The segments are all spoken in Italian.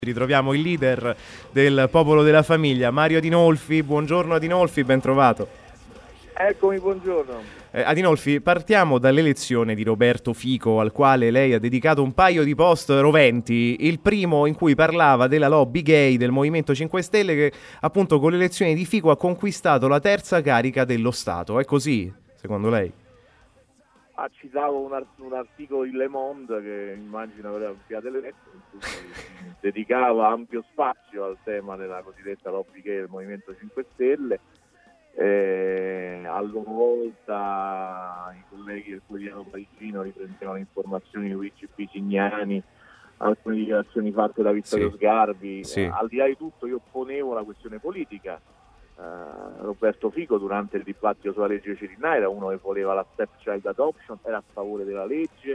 Ritroviamo il leader del Popolo della Famiglia, Mario Adinolfi. Buongiorno Adinolfi, ben trovato. Eccomi, buongiorno. Adinolfi, partiamo dall'elezione di Roberto Fico, al quale lei ha dedicato un paio di post roventi. Il primo in cui parlava della lobby gay del Movimento 5 Stelle che appunto con l'elezione di Fico ha conquistato la terza carica dello Stato. È così, secondo lei? Citavo un articolo di Le Monde che immagino abbiate letto, in cui si dedicava ampio spazio al tema della cosiddetta lobby gay del Movimento 5 Stelle. A loro volta i colleghi del quotidiano parigino riprendevano informazioni di Luigi Bisignani, alcune dichiarazioni fatte da Vittorio Sgarbi. Sì. Al di là di tutto io ponevo la questione politica. Roberto Fico durante il dibattito sulla legge Cirinnà era uno che voleva la stepchild adoption, era a favore della legge,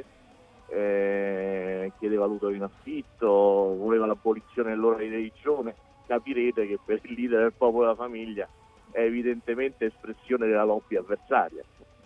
chiedeva l'utero in affitto, voleva l'abolizione dell'ora di religione. Capirete che per il leader del Popolo della Famiglia è evidentemente espressione della lobby avversaria.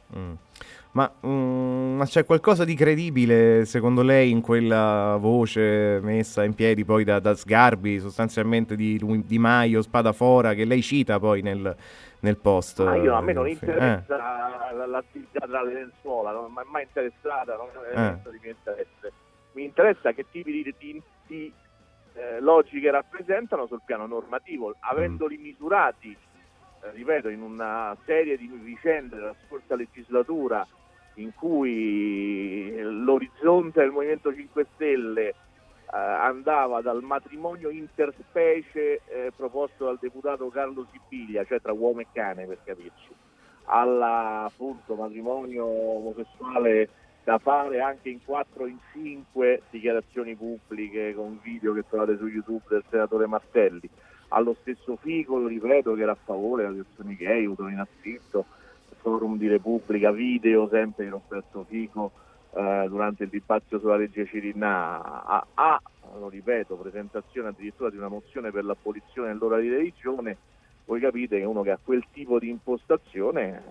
Ma c'è qualcosa di credibile secondo lei in quella voce messa in piedi poi da Sgarbi, sostanzialmente di Maio, Spadafora, che lei cita poi nel post? A me non interessa l'attività tra le lenzuola, non mi è mai interessata, non è un elemento di mio interesse. Mi interessa che tipi di logiche rappresentano sul piano normativo, avendoli misurati, ripeto, in una serie di vicende della scorsa legislatura in cui l'orizzonte del Movimento 5 Stelle andava dal matrimonio interspecie proposto dal deputato Carlo Sibiglia, cioè tra uomo e cane per capirci, appunto matrimonio omosessuale da fare anche in 4 o in 5 dichiarazioni pubbliche con video che trovate su YouTube del senatore Martelli, allo stesso Fico, lo ripeto, che era a favore delle azioni gay, utero in affitto, forum di Repubblica, video sempre di Roberto Fico durante il dibattito sulla legge Cirinnà, lo ripeto, presentazione addirittura di una mozione per l'abolizione dell'ora di religione. Voi capite che uno che ha quel tipo di impostazione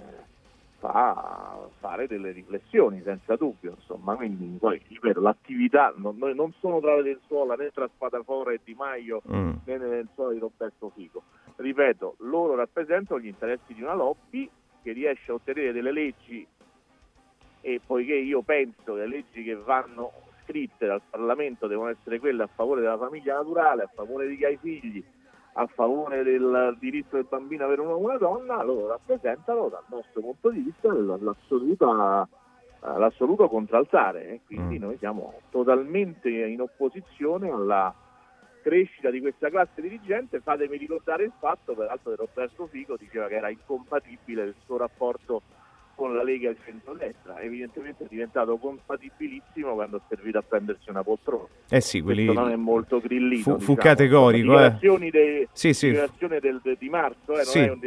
fa fare delle riflessioni senza dubbio, insomma. Quindi poi ripeto, l'attività non sono tra le lenzuola né tra Spadafora e Di Maio né nelle lenzuola di Roberto Fico. Ripeto, loro rappresentano gli interessi di una lobby che riesce a ottenere delle leggi, e poiché io penso che le leggi che vanno scritte dal Parlamento devono essere quelle a favore della famiglia naturale, a favore di chi ha i figli, a favore del diritto del bambino avere un uomo e una donna, loro rappresentano dal nostro punto di vista l'assoluto contraltare, e quindi noi siamo totalmente in opposizione alla crescita di questa classe dirigente. Fatemi ricordare il fatto, peraltro, che Roberto Fico diceva che era incompatibile il suo rapporto con la Lega e il centrodestra. Evidentemente è diventato compatibilissimo quando è servito a prendersi una poltrona. Sì, quelli... Questo non è molto grillino, fu categorico. Dichiarazioni di marzo, sì. non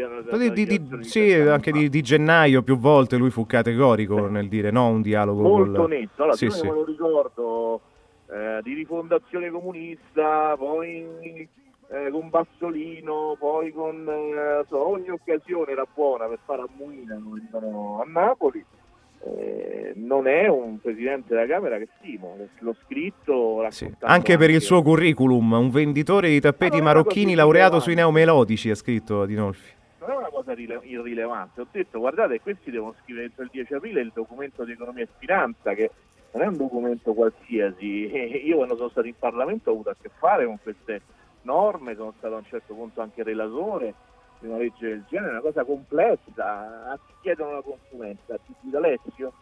è anche di gennaio più volte lui fu categorico nel dire no a un dialogo molto netto. Allora, sì. Me lo ricordo di Rifondazione Comunista, poi con Bassolino, poi con ogni occasione era buona per fare ammuina a Napoli. Non è un presidente della Camera che stimo, l'ho scritto anche per il suo curriculum, un venditore di tappeti marocchini laureato sui neomelodici, ha scritto Adinolfi. Non è una cosa irrilevante, ho detto guardate, questi devono scrivere entro il 10 aprile il documento di economia e finanza, che non è un documento qualsiasi. Io quando sono stato in Parlamento ho avuto a che fare con queste norme, sono stato a un certo punto anche relatore di una legge del genere, una cosa complessa. A chi chiedono la consulenza? A chi guida Alessio?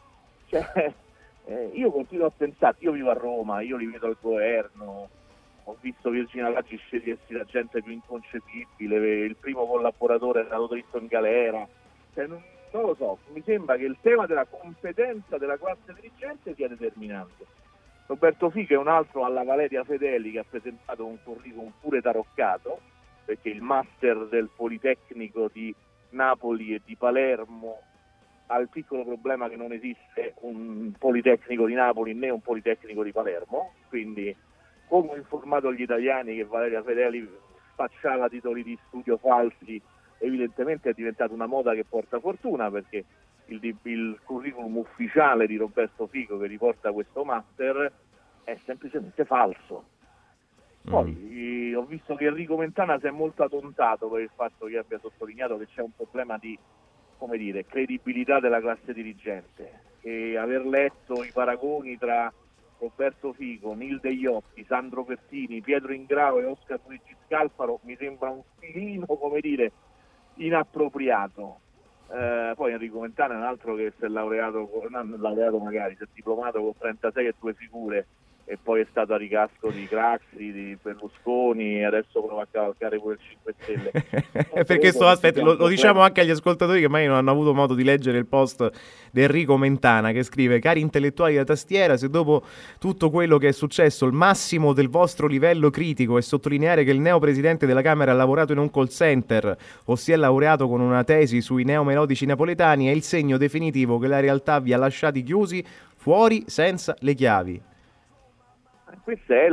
Io continuo a pensare, io vivo a Roma, io li vedo al governo, ho visto Virginia Raggi scegliersi la gente più inconcepibile, il primo collaboratore è andato dritto in galera, non lo so, mi sembra che il tema della competenza della classe dirigente sia determinante. Roberto Fico è un altro alla Valeria Fedeli, che ha presentato un curriculum pure taroccato, perché il master del Politecnico di Napoli e di Palermo ha il piccolo problema che non esiste un Politecnico di Napoli né un Politecnico di Palermo, quindi come ho informato gli italiani che Valeria Fedeli spacciava titoli di studio falsi, evidentemente è diventata una moda che porta fortuna, perché il curriculum ufficiale di Roberto Fico che riporta questo master è semplicemente falso. Poi ho visto che Enrico Mentana si è molto adontato per il fatto che abbia sottolineato che c'è un problema di, come dire, credibilità della classe dirigente, e aver letto i paragoni tra Roberto Fico, Nilde Iotti, Sandro Pertini, Pietro Ingrao e Oscar Luigi Scalfaro mi sembra un filino, come dire, inappropriato. Poi Enrico Mentana è un altro che si è laureato magari, si è diplomato con 36 e 2 figure, e poi è stato a ricasco di Craxi, di Berlusconi, e adesso prova a cavalcare pure il 5 Stelle. Perché lo diciamo anche agli ascoltatori che mai non hanno avuto modo di leggere il post di Enrico Mentana, che scrive: cari intellettuali da tastiera, se dopo tutto quello che è successo il massimo del vostro livello critico è sottolineare che il neopresidente della Camera ha lavorato in un call center o si è laureato con una tesi sui neomelodici napoletani, è il segno definitivo che la realtà vi ha lasciati chiusi fuori senza le chiavi. Questa è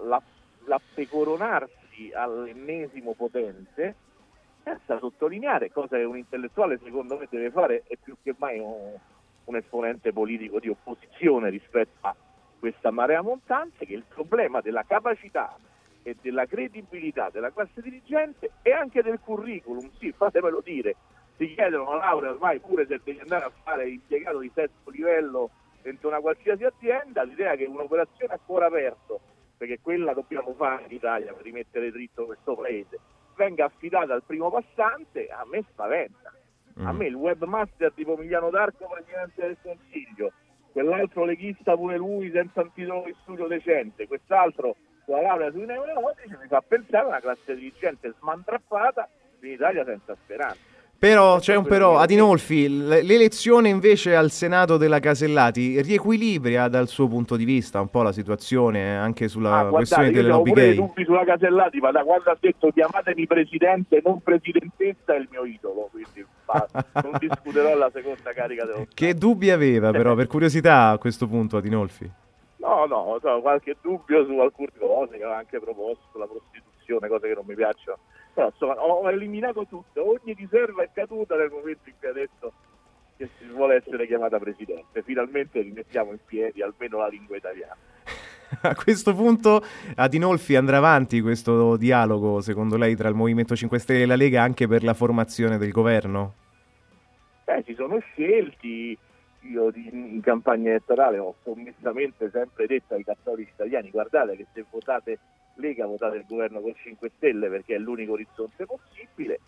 l'appecoronarsi all'ennesimo potente, senza sottolineare, cosa che un intellettuale secondo me deve fare, è più che mai un esponente politico di opposizione rispetto a questa marea montante, che il problema della capacità e della credibilità della classe dirigente e anche del curriculum, sì, fatemelo dire, ti chiedono una laurea ormai pure se devi andare a fare impiegato di sesto livello dentro una qualsiasi azienda. L'idea che un'operazione a cuore aperto, perché quella dobbiamo fare in Italia per rimettere dritto questo paese, venga affidata al primo passante, a me spaventa. A me il webmaster di Pomigliano d'Arco, presidente del Consiglio, quell'altro leghista pure lui senza un titolo di studio decente, quest'altro con la laurea sui neurologici, mi fa pensare a una classe dirigente smantrappata in Italia senza speranza. Però c'è un però, Adinolfi, l'elezione invece al Senato della Casellati riequilibra dal suo punto di vista un po' la situazione anche sulla questione delle lobby gay? Io ho dubbi sulla Casellati, ma da quando ha detto chiamatemi presidente non presidentessa è il mio idolo, quindi non discuterò la seconda carica dello Stato. Che dubbi aveva però, per curiosità, a questo punto, Adinolfi? No, qualche dubbio su alcune cose che aveva anche proposto, sulla prostituzione, cose che non mi piacciono. Però insomma ho eliminato tutto, ogni riserva è caduta nel momento in cui ha detto che si vuole essere chiamata presidente. Finalmente rimettiamo in piedi almeno la lingua italiana. A questo punto, Adinolfi, andrà avanti questo dialogo, secondo lei, tra il Movimento 5 Stelle e la Lega anche per la formazione del governo? Si sono scelti. Io in campagna elettorale ho sommessamente sempre detto ai cattolici italiani: guardate che se votate Lega votate il governo con 5 Stelle perché è l'unico orizzonte possibile,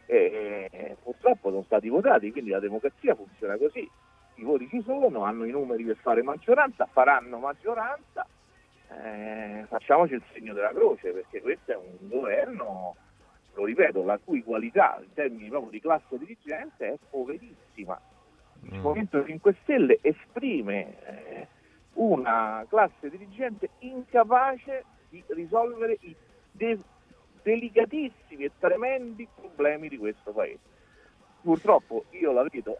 e purtroppo sono stati votati, quindi la democrazia funziona così, i voti ci sono, hanno i numeri per fare maggioranza, faranno maggioranza, facciamoci il segno della croce, perché questo è un governo, lo ripeto, la cui qualità in termini proprio di classe dirigente è poverissima. Il Movimento 5 Stelle esprime una classe dirigente incapace di risolvere i delicatissimi e tremendi problemi di questo paese. Purtroppo io la vedo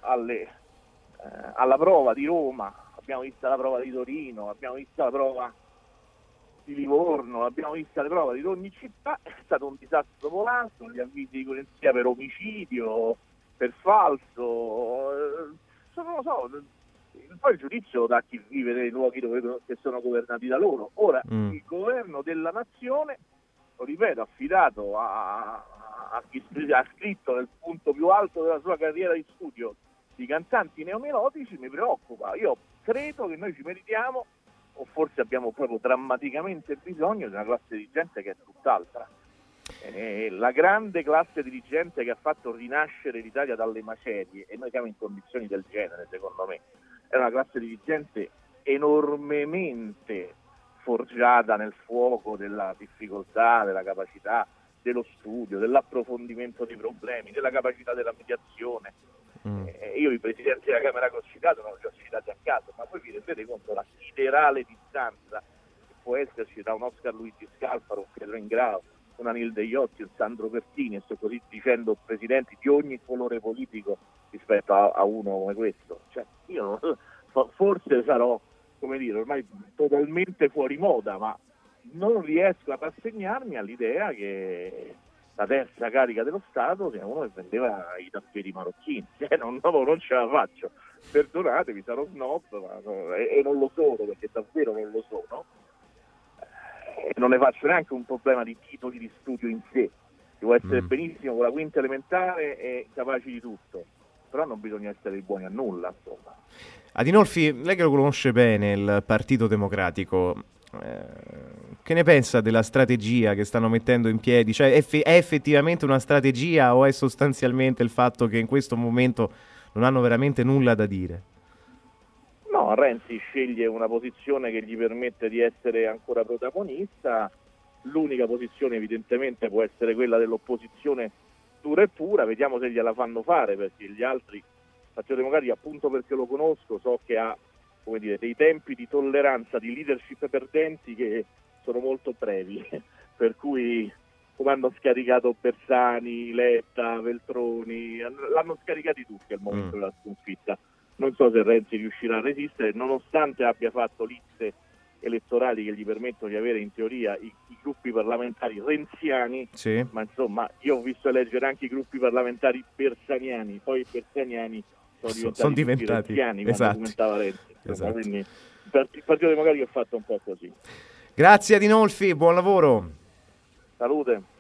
alla prova di Roma, abbiamo visto la prova di Torino, abbiamo visto la prova di Livorno, abbiamo visto le prove di ogni città, è stato un disastro dopo l'altro, gli avvisi di polizia per omicidio, per falso, non lo so, poi il giudizio da chi vive nei luoghi che sono governati da loro. Ora il governo della nazione, lo ripeto, affidato a chi ha scritto nel punto più alto della sua carriera di studio di cantanti neomelodici, mi preoccupa. Io credo che noi ci meritiamo, o forse abbiamo proprio drammaticamente bisogno di una classe dirigente che è tutt'altra. La grande classe dirigente che ha fatto rinascere l'Italia dalle macerie, e noi siamo in condizioni del genere, secondo me, è una classe dirigente enormemente forgiata nel fuoco della difficoltà, della capacità dello studio, dell'approfondimento dei problemi, della capacità della mediazione. Io i presidenti della Camera che ho citato non li ho citati a caso, ma voi vi rendete conto la siderale distanza che può esserci tra un Oscar Luigi Scalfaro, un Pietro Ingrao, un Nilde Iotti, un Sandro Pertini, e sto così dicendo, presidenti di ogni colore politico rispetto a uno come questo. Cioè, io forse sarò, come dire, ormai totalmente fuori moda, ma non riesco ad assegnarmi all'idea che la terza carica dello Stato sia uno che vendeva i tappeti marocchini. Non ce la faccio, perdonatemi, sarò snob, e non lo sono, perché davvero non lo sono. non ne faccio neanche un problema di titoli di studio in sé. Si può essere benissimo con la quinta elementare e capaci di tutto, però non bisogna essere buoni a nulla, insomma. Adinolfi, lei che lo conosce bene, il Partito Democratico, che ne pensa della strategia che stanno mettendo in piedi? Cioè, è effettivamente una strategia o è sostanzialmente il fatto che in questo momento non hanno veramente nulla da dire? No, Renzi sceglie una posizione che gli permette di essere ancora protagonista. L'unica posizione evidentemente può essere quella dell'opposizione dura e pura, vediamo se gliela fanno fare, perché gli altri, il Partito Democratico, appunto perché lo conosco, so che ha, come dire, dei tempi di tolleranza, di leadership perdenti che sono molto brevi, per cui come hanno scaricato Bersani, Letta, Veltroni, l'hanno scaricati tutti al momento della sconfitta. Non so se Renzi riuscirà a resistere, nonostante abbia fatto liste elettorali che gli permettono di avere in teoria i gruppi parlamentari renziani, sì. Ma insomma io ho visto eleggere anche i gruppi parlamentari bersaniani, poi i bersaniani sono diventati renziani, esatto. quando commentava Renzi. Esatto. Quindi il Partito Democratico è fatto un po' così. Grazie Adinolfi, buon lavoro. Salute.